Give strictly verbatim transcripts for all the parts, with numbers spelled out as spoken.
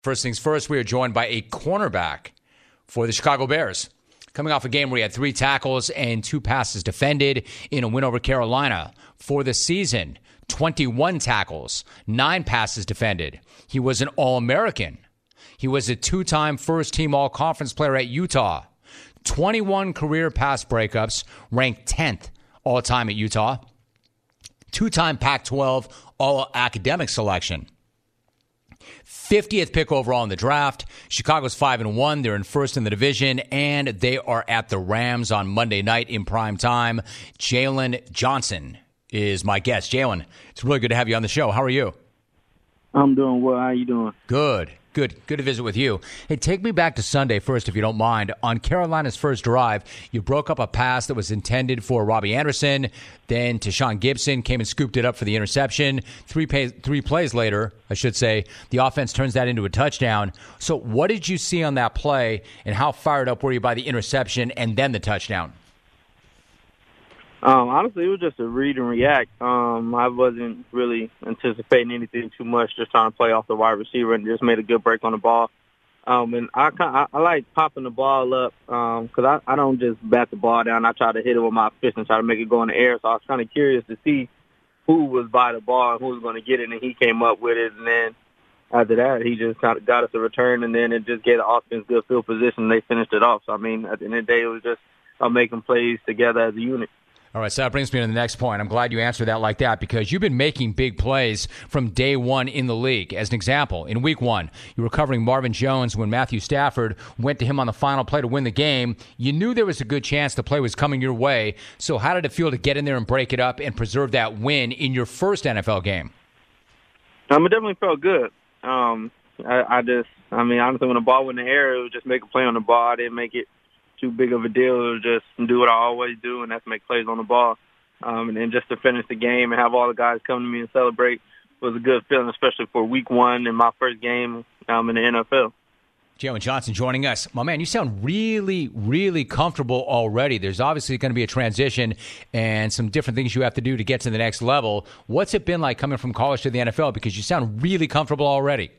First things first, we are joined by a cornerback for the Chicago Bears. Coming off a game where he had three tackles and two passes defended in a win over Carolina. For the season, twenty-one tackles, nine passes defended. He was an All-American. He was a two-time first-team All-Conference player at Utah. twenty-one career pass breakups, ranked tenth all-time at Utah. Two-time Pac twelve All-Academic selection. fiftieth pick overall in the draft. Chicago's five and one. They're in first in the division, and they are at the Rams on Monday night in prime time. Jalen Johnson is my guest. Jalen, it's really good to have you on the show. How are you? I'm doing well. How you doing? Good. Good. Good to visit with you. Hey, take me back to Sunday first, if you don't mind. On Carolina's first drive, you broke up a pass that was intended for Robbie Anderson. Then Tashawn Gibson came and scooped it up for the interception. Three, pay, three plays later, I should say, the offense turns that into a touchdown. So what did you see on that play, and how fired up were you by the interception and then the touchdown? Um, honestly, it was just a read and react. Um, I wasn't really anticipating anything too much, just trying to play off the wide receiver and just made a good break on the ball. Um, and I, I, I like popping the ball up because um, I, I don't just bat the ball down. I try to hit it with my fist and try to make it go in the air. So I was kind of curious to see who was by the ball and who was going to get it, and he came up with it. And then after that, he just kind of got us a return, and then it just gave the offense good field position, and they finished it off. So, I mean, at the end of the day, it was just about making plays together as a unit. All right, so that brings me to the next point. I'm glad you answered that like that because you've been making big plays from day one in the league. As an example, in week one, you were covering Marvin Jones when Matthew Stafford went to him on the final play to win the game. You knew there was a good chance the play was coming your way. So how did it feel to get in there and break it up and preserve that win in your first N F L game? Um, it definitely felt good. Um, I, I just, I mean, honestly, when the ball went in the air, it was just make a play on the ball. I didn't make it too big of a deal. It was just do what I always do, and that's make plays on the ball. Um, and then just to finish the game and have all the guys come to me and celebrate was a good feeling, especially for week one and my first game um, in the N F L. Jalen Johnson joining us. My man, you sound really, really comfortable already. There's obviously going to be a transition and some different things you have to do to get to the next level. What's it been like coming from college to the N F L? Because you sound really comfortable already.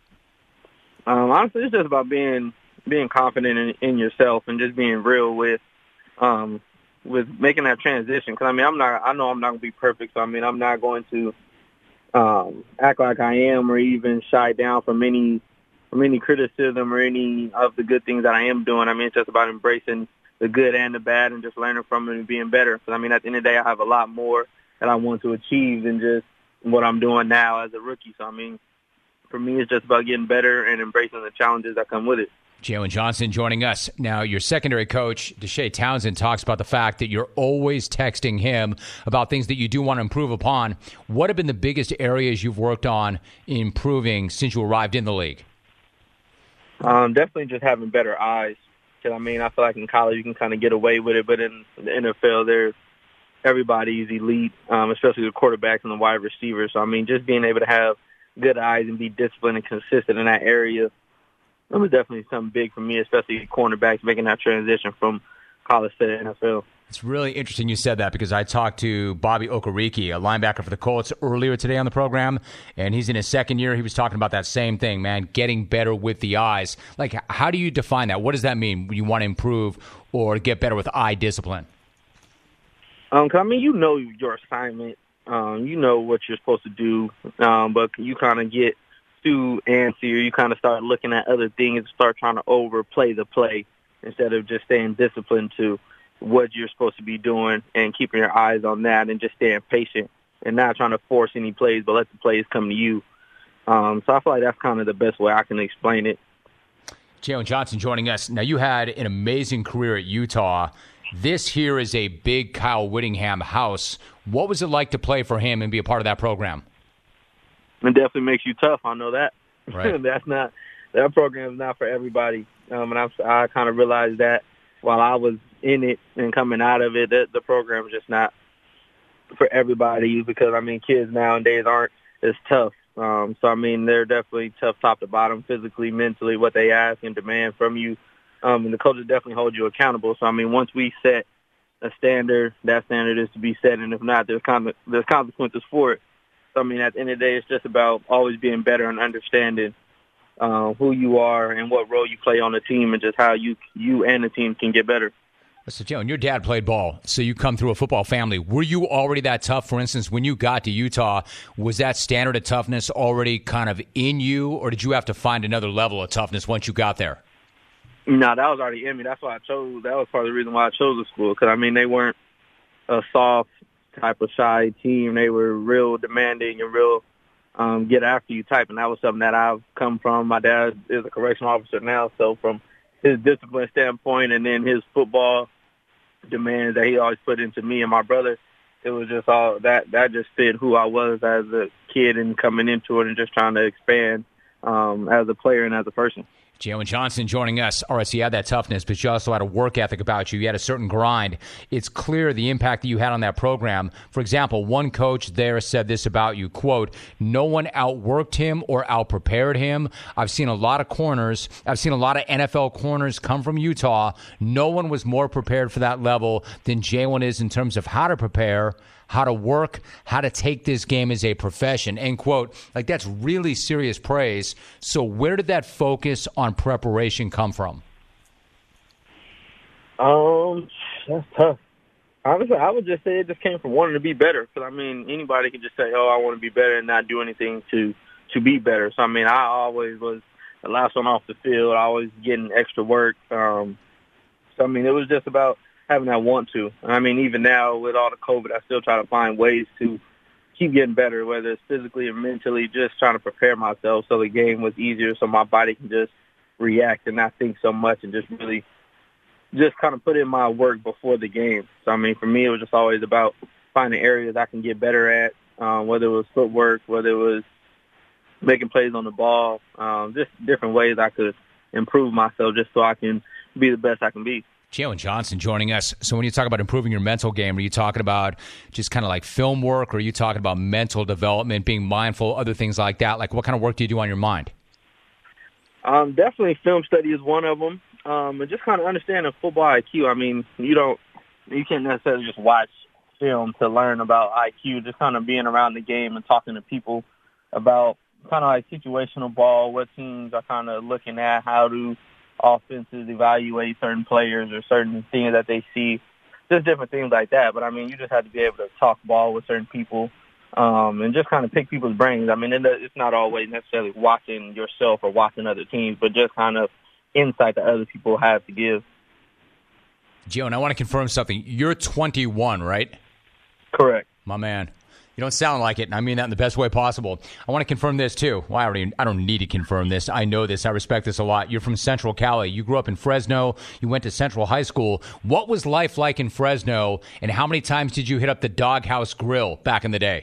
Um, honestly, it's just about being being confident in, in yourself and just being real with um, with making that transition. Because, I mean, I'm not, I know I'm not going to be perfect. So, I mean, I'm not going to um, act like I am or even shy down from any from any criticism or any of the good things that I am doing. I mean, it's just about embracing the good and the bad and just learning from it and being better. Because, I mean, at the end of the day, I have a lot more that I want to achieve than just what I'm doing now as a rookie. So, I mean, for me, it's just about getting better and embracing the challenges that come with it. Jalen Johnson joining us. Now, your secondary coach, Deshae Townsend, talks about the fact that you're always texting him about things that you do want to improve upon. What have been the biggest areas you've worked on improving since you arrived in the league? Um, definitely just having better eyes. Because, I mean, I feel like in college you can kind of get away with it, but in the N F L, there's everybody's elite, um, especially the quarterbacks and the wide receivers. So, I mean, just being able to have good eyes and be disciplined and consistent in that area, that was definitely something big for me, especially cornerbacks making that transition from college to the N F L. It's really interesting you said that because I talked to Bobby Okereke, a linebacker for the Colts, earlier today on the program, and he's in his second year. He was talking about that same thing, man, getting better with the eyes. Like, how do you define that? What does that mean when you want to improve or get better with eye discipline? Um, 'cause, I mean, you know your assignment. Um, you know what you're supposed to do, um, but you kind of get too antsy or you kind of start looking at other things and start trying to overplay the play instead of just staying disciplined to what you're supposed to be doing and keeping your eyes on that and just staying patient and not trying to force any plays but let the plays come to you. Um, so I feel like that's kind of the best way I can explain it. Jalen Johnson joining us. Now, you had an amazing career at Utah. This here is a big Kyle Whittingham house. What was it like to play for him and be a part of that program? It definitely makes you tough. I know that. Right. That's not that program is not for everybody. Um, and I, I kind of realized that while I was in it and coming out of it, that the program is just not for everybody because I mean, kids nowadays aren't as tough. Um, so I mean, they're definitely tough, top to bottom, physically, mentally, what they ask and demand from you. Um, and the coaches definitely hold you accountable. So I mean, once we set a standard, that standard is to be set, and if not, there's con- there's consequences for it. So, I mean, at the end of the day, it's just about always being better and understanding uh, who you are and what role you play on the team, and just how you you and the team can get better. So, Joe, and your dad played ball, so you come through a football family. Were you already that tough? For instance, when you got to Utah, was that standard of toughness already kind of in you, or did you have to find another level of toughness once you got there? No, that was already in me. That's why I chose. That was part of the reason why I chose the school. Because I mean, they weren't a soft type of shy team. They were real demanding and real um, get after you type, and that was something that I've come from. My dad is a correctional officer now, so from his discipline standpoint, and then his football demands that he always put into me and my brother, it was just all that that just fit who I was as a kid and coming into it and just trying to expand um, as a player and as a person. Jalen Johnson joining us. All right, so you had that toughness, but you also had a work ethic about you. You had a certain grind. It's clear the impact that you had on that program. For example, one coach there said this about you, quote, no one outworked him or outprepared him. I've seen a lot of corners. I've seen a lot of N F L corners come from Utah. No one was more prepared for that level than Jalen is in terms of how to prepare, how to work, how to take this game as a profession, end quote. Like, that's really serious praise. So where did that focus on preparation come from? Um, that's tough. Honestly, I would just say it just came from wanting to be better. Because, I mean, anybody could just say, oh, I want to be better and not do anything to, to be better. So, I mean, I always was the last one off the field, always getting extra work. Um, so, I mean, it was just about having that want to. I mean, even now with all the COVID, I still try to find ways to keep getting better, whether it's physically or mentally, just trying to prepare myself so the game was easier so my body can just react and not think so much and just really just kind of put in my work before the game. So, I mean, for me, it was just always about finding areas I can get better at, um, whether it was footwork, whether it was making plays on the ball, um, just different ways I could improve myself just so I can be the best I can be. Jalen Johnson joining us. So when you talk about improving your mental game, are you talking about just kind of like film work, or are you talking about mental development, being mindful, other things like that? Like, what kind of work do you do on your mind? Um, definitely film study is one of them. Um, and just kind of understanding football I Q. I mean, you don't, you can't necessarily just watch film to learn about I Q, just kind of being around the game and talking to people about kind of like situational ball, what teams are kind of looking at, how to offenses evaluate certain players or certain things that they see, just different things like that. But, I mean, you just have to be able to talk ball with certain people um, and just kind of pick people's brains. I mean, it's not always necessarily watching yourself or watching other teams, but just kind of insight that other people have to give. Joe, and I want to confirm something. You're twenty-one, right? Correct. My man. You don't sound like it, and I mean that in the best way possible. I want to confirm this, too. Well, I, already, I don't need to confirm this. I know this. I respect this a lot. You're from Central Cali. You grew up in Fresno. You went to Central High School. What was life like in Fresno, and how many times did you hit up the Doghouse Grill back in the day?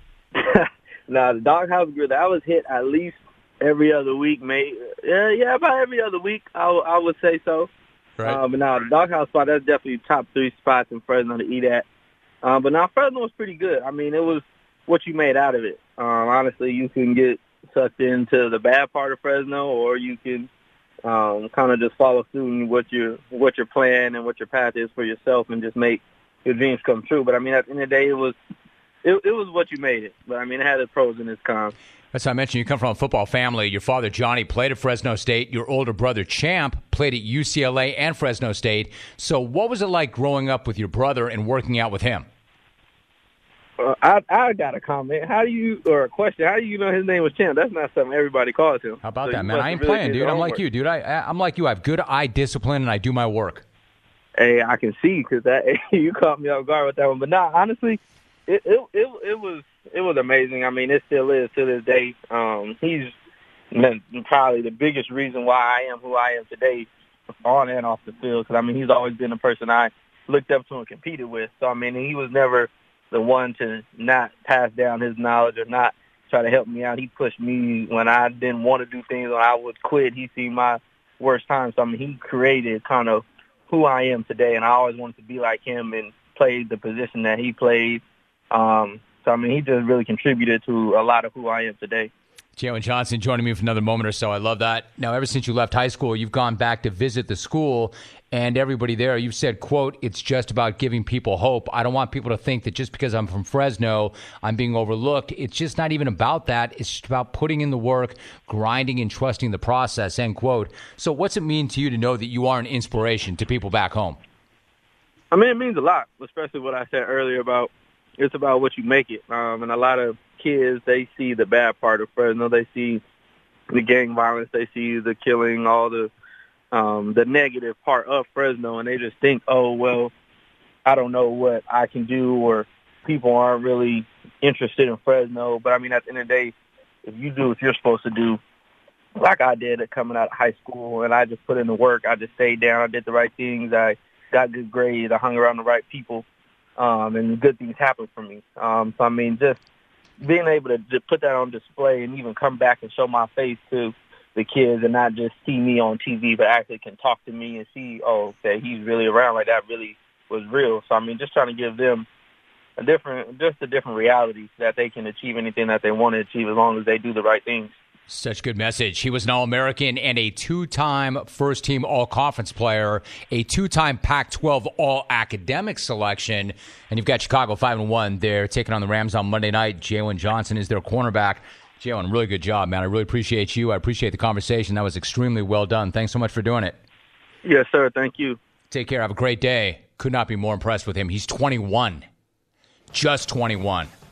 Now, the Doghouse Grill, that was hit at least every other week, mate. Yeah, yeah, about every other week, I, I would say so. Right. Uh, but now, the Doghouse spot, that's definitely top three spots in Fresno to eat at. Um, but now Fresno was pretty good. I mean, it was what you made out of it. Um, honestly, you can get sucked into the bad part of Fresno, or you can um, kind of just follow through in what your what your plan and what your path is for yourself, and just make your dreams come true. But I mean, at the end of the day, it was it, it was what you made it. But I mean, it had its pros and its cons. As I mentioned, you come from a football family. Your father, Johnny, played at Fresno State. Your older brother, Champ, played at U C L A and Fresno State. So what was it like growing up with your brother and working out with him? Uh, I I got a comment. How do you, or a question? How do you know his name was Champ? That's not something everybody calls him. How about so that, man? I ain't really playing, dude. I'm like you, dude. I I'm like you. I have good eye discipline and I do my work. Hey, I can see because that you caught me off guard with that one. But nah, honestly, it it it, it was it was amazing. I mean, it still is to this day. Um, he's probably the biggest reason why I am who I am today, on and off the field. Because I mean, he's always been the person I looked up to and competed with. So I mean, he was never the one to not pass down his knowledge or not try to help me out. He pushed me when I didn't want to do things, when I would quit. He seen my worst times. So, I mean, he created kind of who I am today, and I always wanted to be like him and play the position that he played. Um, so, I mean, he just really contributed to a lot of who I am today. Jalen Johnson joining me for another moment or so. I love that. Now, ever since you left high school, you've gone back to visit the school, and everybody there, you've said, quote, it's just about giving people hope. I don't want people to think that just because I'm from Fresno, I'm being overlooked. It's just not even about that. It's just about putting in the work, grinding, and trusting the process, end quote. So what's it mean to you to know that you are an inspiration to people back home? I mean, it means a lot, especially what I said earlier about it's about what you make it. Um, and a lot of kids, they see the bad part of Fresno. They see the gang violence. They see the killing, all the um, the negative part of Fresno, and they just think, oh, well, I don't know what I can do, or people aren't really interested in Fresno. But, I mean, at the end of the day, if you do what you're supposed to do, like I did at coming out of high school, and I just put in the work, I just stayed down, I did the right things, I got good grades, I hung around the right people, um, and good things happened for me. Um, so, I mean, just being able to just put that on display and even come back and show my face to the kids and not just see me on T V, but actually can talk to me and see, oh, okay, he's really around, like that really was real. So, I mean, just trying to give them a different, just a different reality that they can achieve anything that they want to achieve as long as they do the right things. Such good message. He was an All-American and a two-time first-team All-Conference player, a two-time Pac twelve All-Academic selection, and you've got Chicago five and one. They're taking on the Rams on Monday night. Jalen Johnson is their cornerback. Jalen, really good job, man. I really appreciate you. I appreciate the conversation. That was extremely well done. Thanks so much for doing it. Yes, sir. Thank you. Take care. Have a great day. Could not be more impressed with him. He's twenty-one. Just twenty-one.